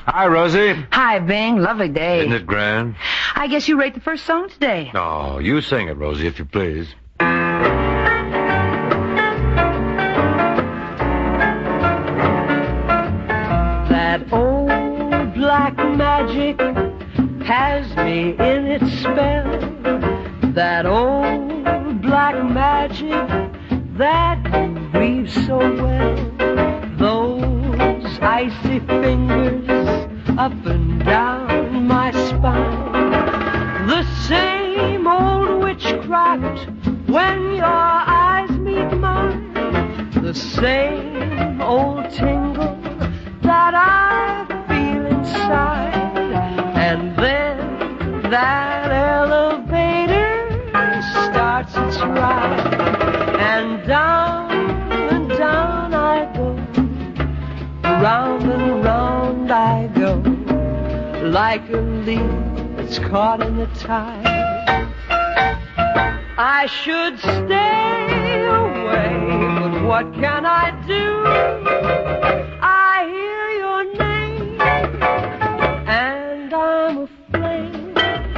Hi, Rosie. Hi, Bing. Lovely day. Isn't it grand? I guess you rate the first song today. Oh, you sing it, Rosie, if you please. That old black magic has me in its spell. That old black magic that you weave so well. Those icy fingers up and down my spine. The same old witchcraft when your eyes meet mine. The same old tingle that I feel inside. And then that elevator starts its ride. And down I go. Round and round I go. Like a leaf that's caught in the tide. I should stay away, but what can I do? I hear your name, and I'm aflame.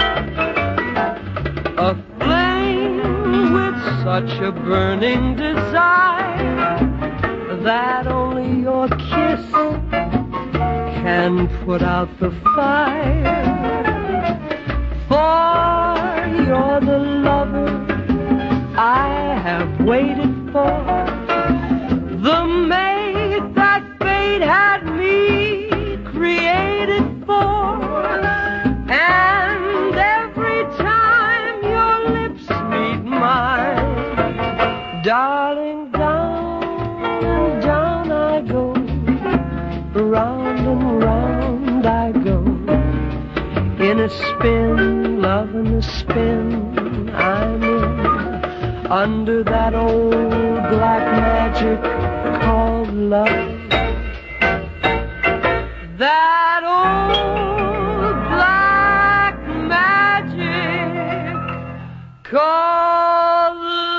Aflame with such a burning desire that only your kiss can put out the fire. For you're the lover I have waited for, the mate that fate had me created for. And every time your lips meet mine, darling, down and down I go. Round and round I go. In a spin, love in a spin, I'm in. Under that old black magic called love. That old black magic called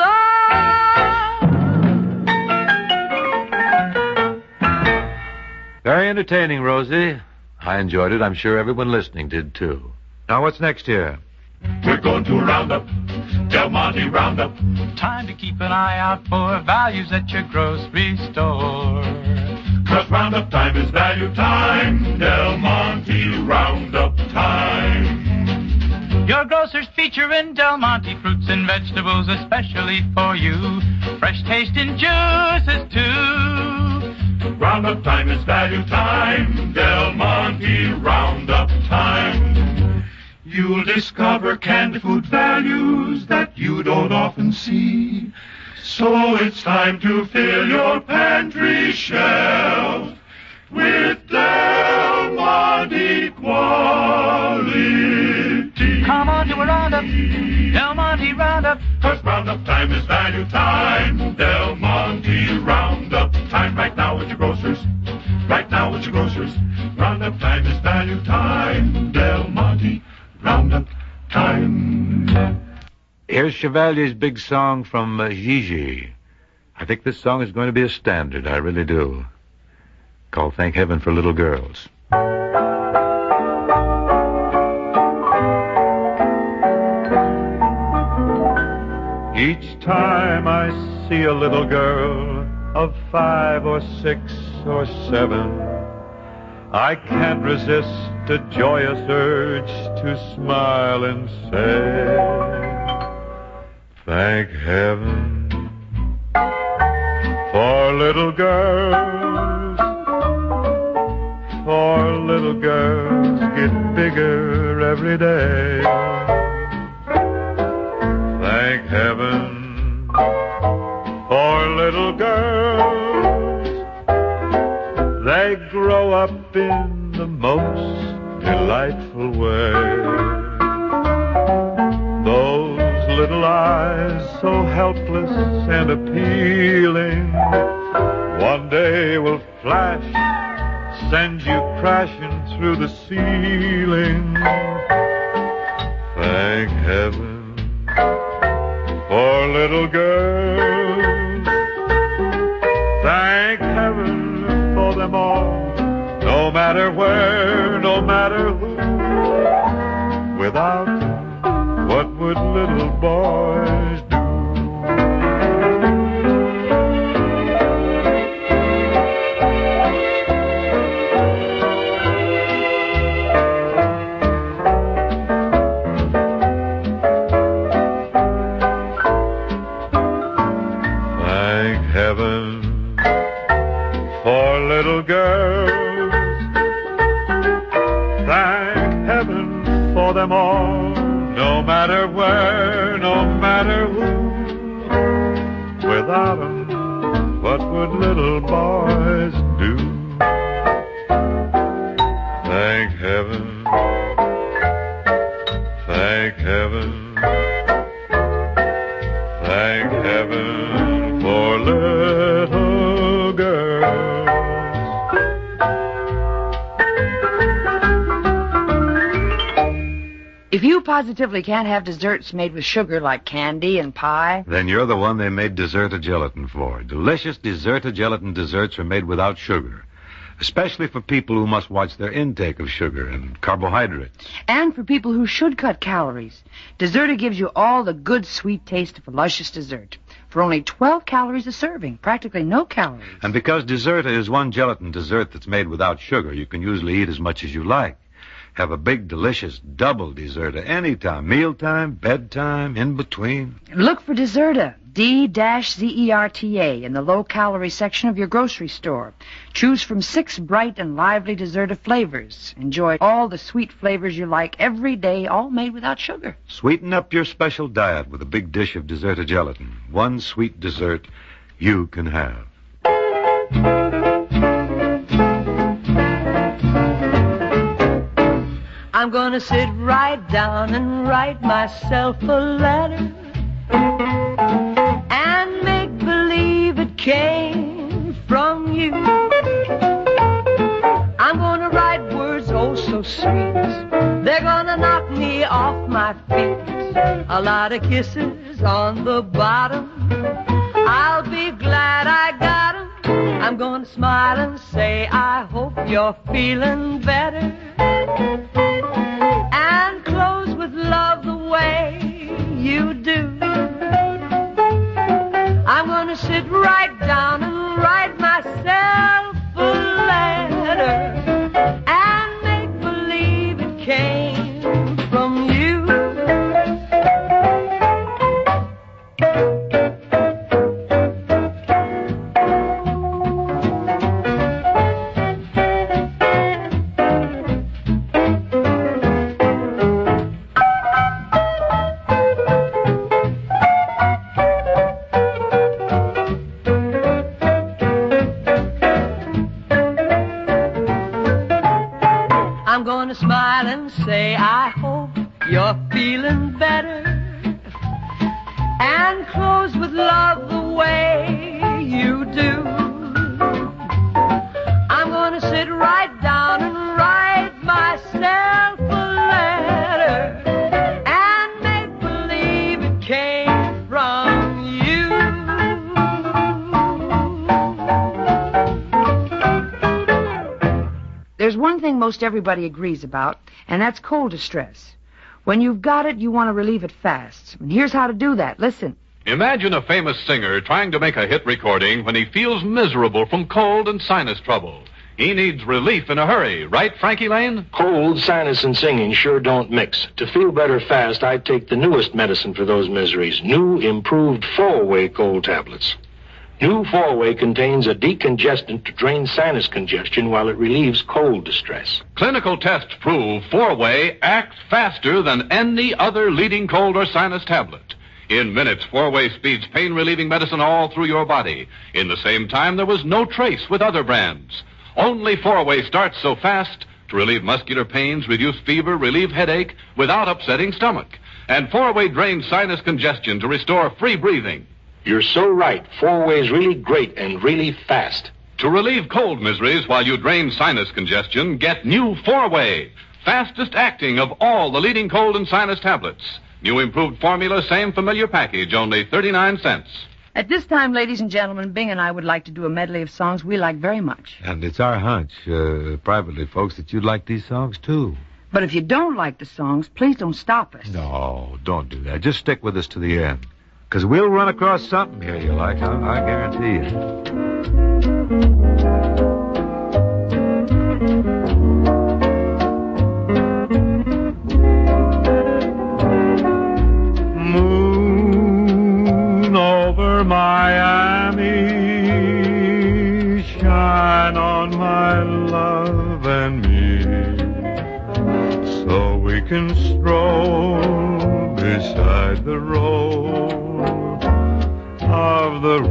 love. Very entertaining, Rosie. I enjoyed it. I'm sure everyone listening did, too. Now, what's next here? We're going to round up Del Monte Roundup. Time to keep an eye out for values at your grocery store. 'Cause Roundup time is value time. Del Monte Roundup time. Your grocers featuring Del Monte fruits and vegetables especially for you. Fresh tasting juices, too. Roundup time is value time. Del Monte Roundup time. You'll discover canned food values that you don't often see. So it's time to fill your pantry shelf with Del Monte quality. Come on to a Roundup, Del Monte Roundup. 'Cause Roundup time is value time. Del Monte Roundup time. Right now at your grocers. Right now at your grocers. Roundup time is value time. Del Monte Roundup time. Here's Chevalier's big song from Gigi. I think this song is going to be a standard. I really do. Called Thank Heaven for Little Girls. Each time I see a little girl of 5 or 6 or 7, I can't resist a joyous urge to smile and say, thank heaven for little girls, for little girls get bigger every day. Thank heaven for little girls, they grow up in the most delightful way. Those little eyes so helpless and appealing, one day will flash, send you crashing through the ceiling. Thank heaven for little girls, thank heaven for them all, no matter matter where, no matter who. Without them, what would little boys do? Thank heaven for little girls. Thank heaven for them all, no matter where, no matter who. Without them, what would little boys do? Thank heaven, thank heaven, thank heaven for little girls. If you positively can't have desserts made with sugar like candy and pie, Then you're the one they made Deserta Gelatin for. Delicious Deserta Gelatin desserts are made without sugar, especially for people who must watch their intake of sugar and carbohydrates. and for people who should cut calories, Deserta gives you all the good sweet taste of a luscious dessert for only 12 calories a serving, practically no calories. And because Deserta is one gelatin dessert that's made without sugar, you can usually eat as much as you like. Have a big, delicious double Deserta anytime, mealtime, bedtime, in between. Look for Deserta, D-Zerta, in the low-calorie section of your grocery store. Choose from 6 bright and lively Deserta flavors. Enjoy all the sweet flavors you like every day, all made without sugar. Sweeten up your special diet with a big dish of Deserta Gelatin. One sweet dessert you can have. I'm gonna sit right down and write myself a letter and make believe it came from you. I'm gonna write words oh so sweet, they're gonna knock me off my feet. A lot of kisses on the bottom, I'll be glad I got 'em. I'm gonna smile and say I hope you're feeling better, and close with love the way you do. I'm gonna sit right down and write myself a letter and make believe it came from you. I'm gonna smile and say I hope you're feeling better, and close with love the way you do. I'm gonna sit right down and write myself a letter and make believe it came from you. There's one thing most everybody agrees about, and that's cold distress. When you've got it, you want to relieve it fast. And here's how to do that. Listen. Imagine a famous singer trying to make a hit recording when he feels miserable from cold and sinus trouble. He needs relief in a hurry, right, Frankie Lane? Cold, sinus, and singing sure don't mix. To feel better fast, I take the newest medicine for those miseries. New, improved 4-Way cold tablets. New 4-Way contains a decongestant to drain sinus congestion while it relieves cold distress. Clinical tests prove 4-Way acts faster than any other leading cold or sinus tablet. In minutes, 4-Way speeds pain-relieving medicine all through your body. In the same time, there was no trace with other brands. Only 4-Way starts so fast to relieve muscular pains, reduce fever, relieve headache without upsetting stomach. And 4-Way drains sinus congestion to restore free breathing. You're so right. 4-Way's really great and really fast. To relieve cold miseries while you drain sinus congestion, get new 4-Way, fastest acting of all the leading cold and sinus tablets. New improved formula, same familiar package, only 39 cents. At this time, ladies and gentlemen, Bing and I would like to do a medley of songs we like very much. And it's our hunch, privately, folks, that you'd like these songs, too. But if you don't like the songs, please don't stop us. No, don't do that. Just stick with us to the end. Because we'll run across something here you like, I guarantee you. Moon over Miami, shine on my love and me, so we can stroll beside the road of the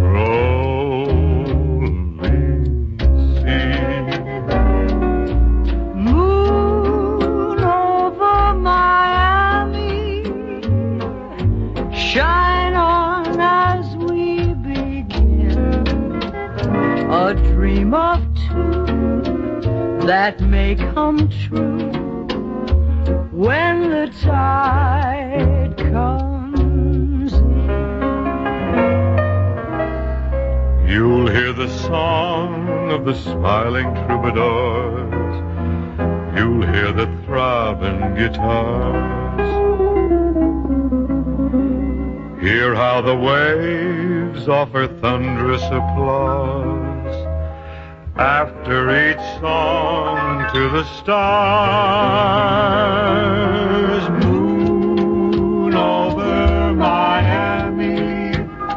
rolling sea. Moon over Miami, shine on as we begin a dream of two that may come true when the tide comes in. You'll hear the song of the smiling troubadours. You'll hear the throbbing guitars. Hear how the waves offer thunderous applause after each song to the stars. Moon over Miami,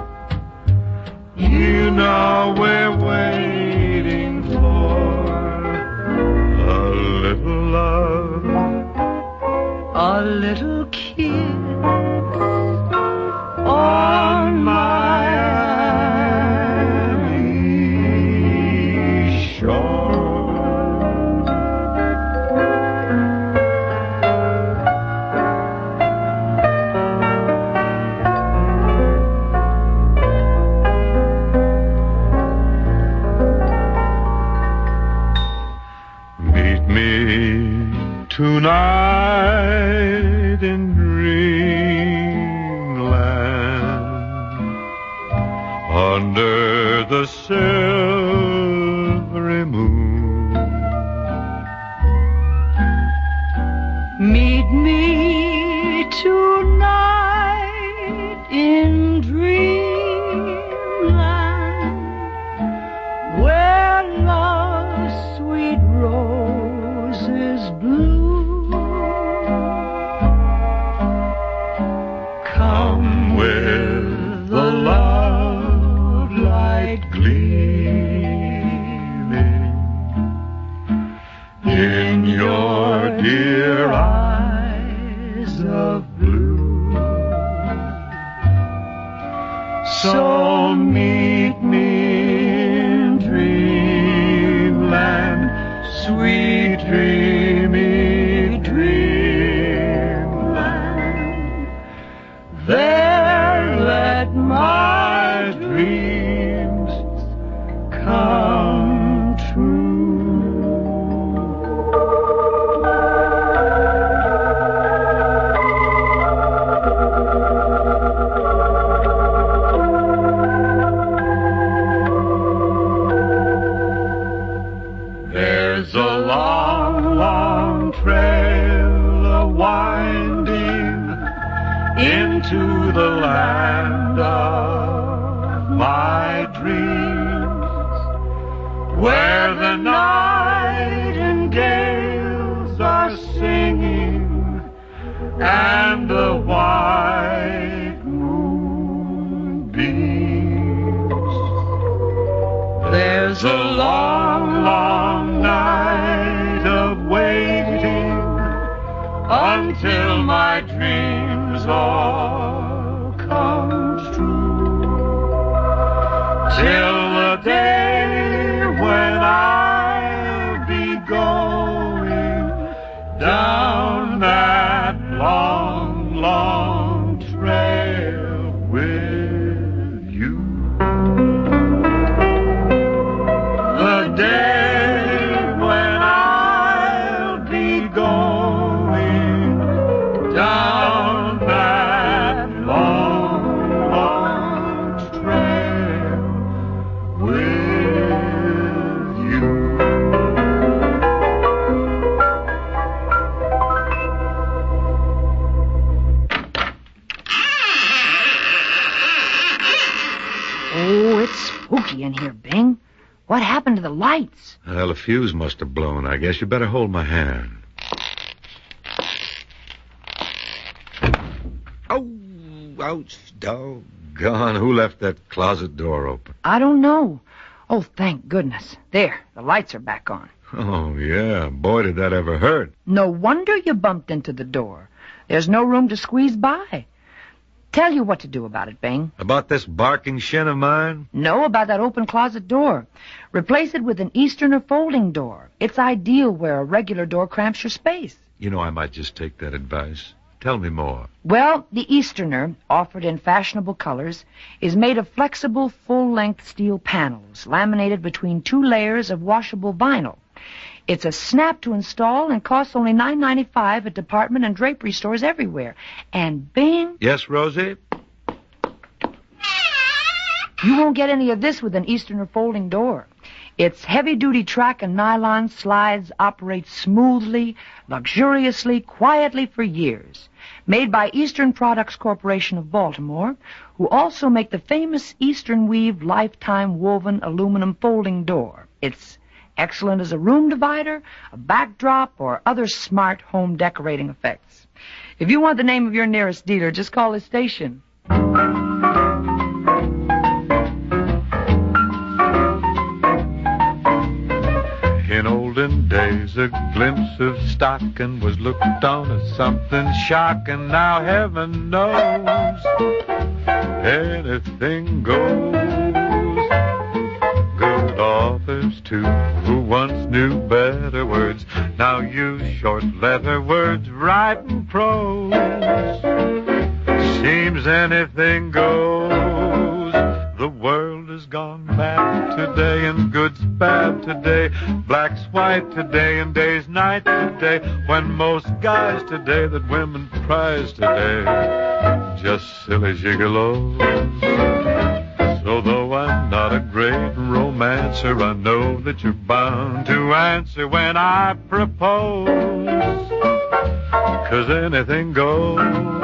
you know we're waiting for a little love, A little kiss on Miami shore. Meet me tonight in dreamland under the silvery moon. Meet me tonight in dreamland where love's sweet roses bloom. Come With the love light gleaming in your dear eyes of blue. So meet me in dreamland, sweet dreamy dreamland. There let my dreams come true. There's a long, long trail a-winding into the land of my dreams, where the nightingales are singing and the white moon beams. There's a long, long night of waiting until my dreams all come true, till the day when I'll be going down that long, long trail with you. The day when I'll be going down that long, long trail. lights. Well, the fuse must have blown. I guess you better hold my hand. Oh, ouch, doggone. Who left that closet door open? I don't know. Oh, thank goodness. There, the lights are back on. Oh, yeah. Boy, did that ever hurt. No wonder you bumped into the door. There's no room to squeeze by. Tell you what to do about it, Bing. About this barking shin of mine? No, about that open closet door. Replace it with an Easterner folding door. It's ideal where a regular door cramps your space. You know, I might just take that advice. Tell me more. Well, the Easterner, offered in fashionable colors, is made of flexible, full-length steel panels, laminated between 2 layers of washable vinyl. It's a snap to install and costs only $9.95 at department and drapery stores everywhere. And Bing... Yes, Rosie? You won't get any of this with an Easterner folding door. Its heavy-duty track and nylon slides operate smoothly, luxuriously, quietly for years. Made by Eastern Products Corporation of Baltimore, who also make the famous Eastern Weave Lifetime Woven Aluminum Folding Door. It's excellent as a room divider, a backdrop, or other smart home decorating effects. If you want the name of your nearest dealer, just call this station. In olden days, a glimpse of stocking was looked on as something shocking. Now heaven knows anything goes. Good authors, too, who once knew better words, now use short letter words, writing prose. Seems anything goes. The world has gone mad today, and good's bad today, black's white today, and day's night today, when most guys today that women prize today, just silly gigolos. So though I'm not a great romancer, I know that you're bound to answer when I propose, 'cause anything goes.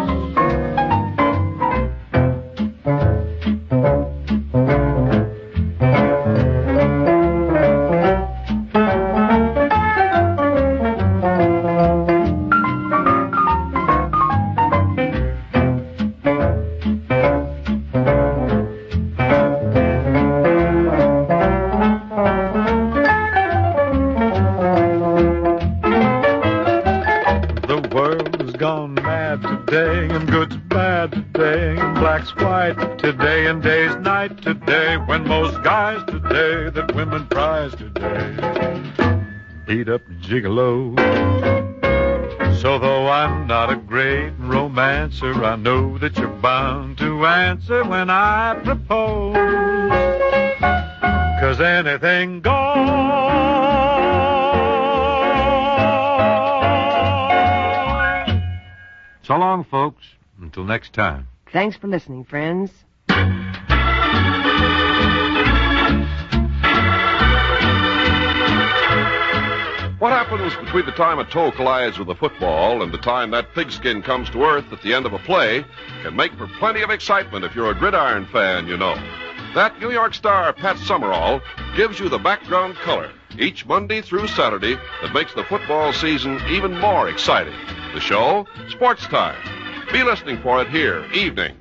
Today, and good's bad today, and black's white today, and day's night today, when most guys today that women prize today beat up gigolo. So though I'm not a great romancer, I know that you're bound to answer when I propose, 'cause anything goes. So long, folks. Until next time. Thanks for listening, friends. What happens between the time a toe collides with a football and the time that pigskin comes to earth at the end of a play can make for plenty of excitement if you're a gridiron fan, you know. That New York star, Pat Summerall, gives you the background color each Monday through Saturday that makes the football season even more exciting. The show, Sports Time. Be listening for it here, evenings.